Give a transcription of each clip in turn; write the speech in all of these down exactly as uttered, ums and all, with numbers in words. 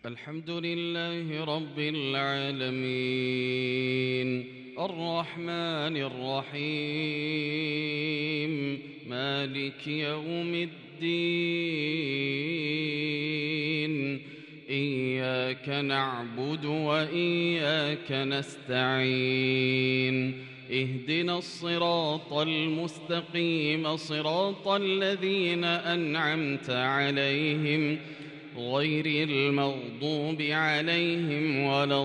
الحمد لله رب العالمين الرحمن الرحيم مالك يوم الدين إياك نعبد وإياك نستعين اهدنا الصراط المستقيم صراط الذين أنعمت عليهم غير المغضوب عليهم ولا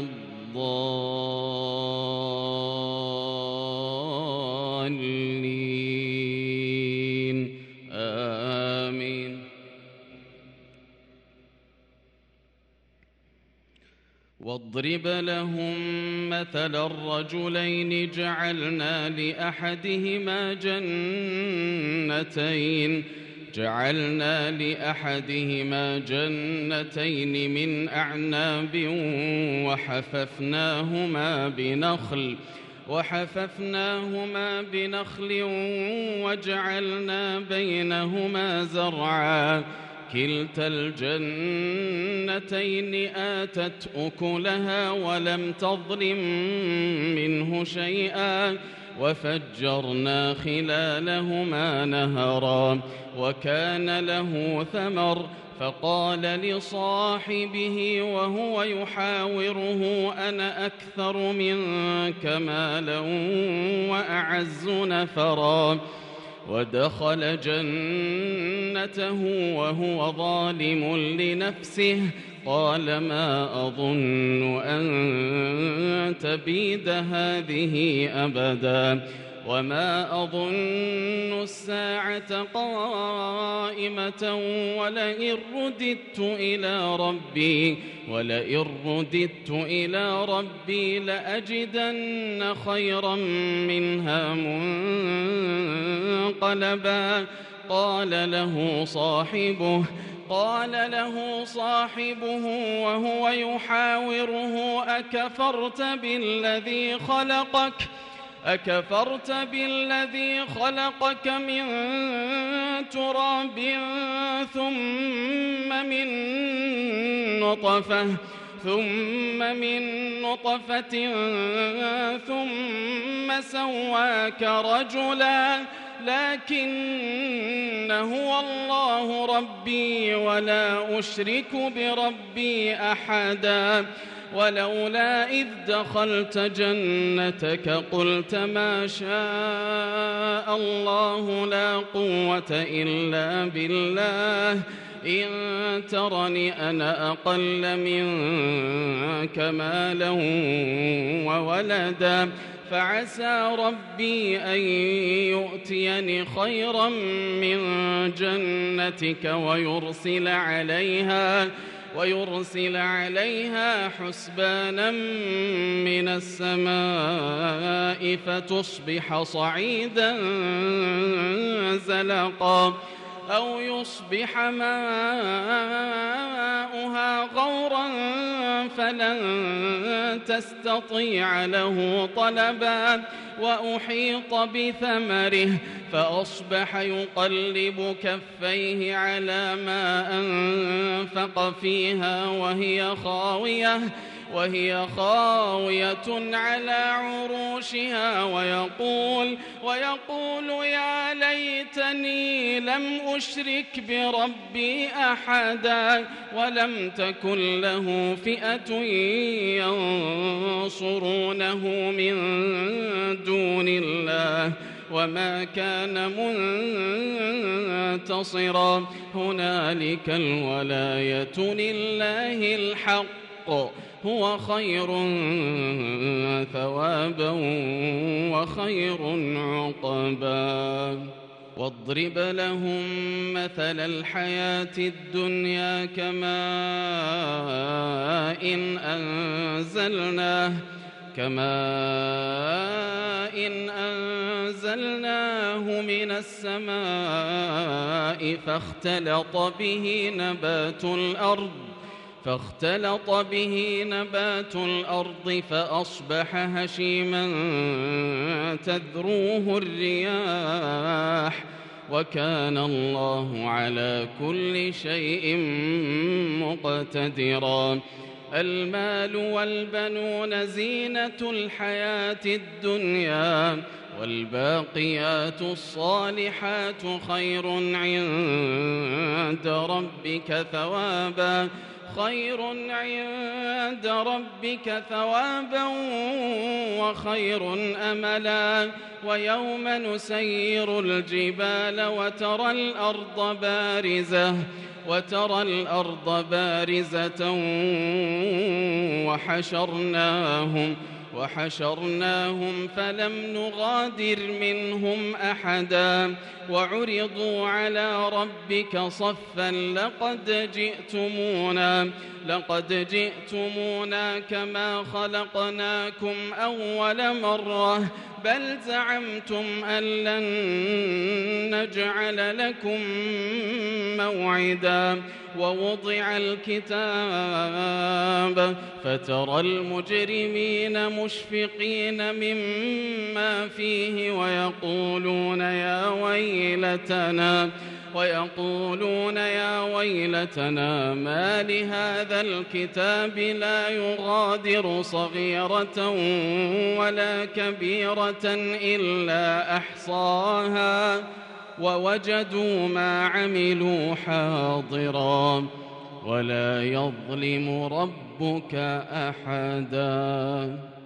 الضالين آمين. واضرب لهم مثل الرجلين جعلنا لأحدهما جنتين جعلنا لأحدهما جنتين من أعناب وحففناهما بنخل وحففناهما بنخل وجعلنا بينهما زرعا كلتا الجنتين آتت أكلها ولم تظلم منه شيئا وفجرنا خلالهما نهرا وكان له ثمر فقال لصاحبه وهو يحاوره أنا أكثر منك مالا وأعز نفرا ودخل جنته وهو ظالم لنفسه قال ما أظن أن تبيد هذه أبدا وما أظن الساعة قائمة ولئن رددت إلى ربي ولئن رددت إلى ربي لأجدن خيرا منها منقلبا قال له صاحبه قال له صاحبه وهو يحاوره أكفرت بالذي خلقك أكفرت بالذي خلقك من تراب ثم من نطفة ثم من نطفة ثم سواك رجلا لكن هو الله ربي ولا أشرك بربي أحدا ولولا إذ دخلت جنتك قلت ما شاء الله لا قوة إلا بالله إن ترني أنا أقل منك مالا وولدا فعسى ربي أن يؤتيني خيرا من جنتك ويرسل عليها ويرسل عليها حسبانا من السماء فتصبح صعيدا زلقا أو يصبح ماؤها غورا فلن تستطيع له طلبا وأحيط بثمره فأصبح يقلب كفيه على ما أنفق فيها وهي خاوية وهي خاوية على عروشها ويقول ويقول يا ليتني لم أشرك بربي أحدا ولم تكن له فئة ينصرونه من دون الله وما كان منتصرا هنالك الولاية لله الحق هو خير ثوابا وخير عقبا واضرب لهم مثل الحياة الدنيا كماء إن أنزلناه كماء إن أنزلناه من السماء فاختلط به نبات الأرض فاختلط به نبات الأرض فأصبح هشيما تذروه الرياح وكان الله على كل شيء مقتدرا. المال والبنون زينة الحياة الدنيا، والباقيات الصالحات خير عند ربك ثوابا خير عند ربك ثوابا وخير أملا. ويوم نسير الجبال وترى الأرض بارزة وترى الأرض بارزة وحشرناهم وحشرناهم فلم نغادر منهم أحدا وعرضوا على ربك صفا لقد جئتمونا لقد جئتمونا كما خلقناكم أول مرة بل زعمتم أن لن نجعل لكم موعدا. ووضع الكتاب فترى المجرمين مشفقين مما فيه ويقولون يا ويلتنا ويقولون يا ويلتنا ما لهذا الكتاب لا يغادر صغيرة ولا كبيرة إلا أحصاها ووجدوا ما عملوا حاضرا ولا يظلم ربك أحدا.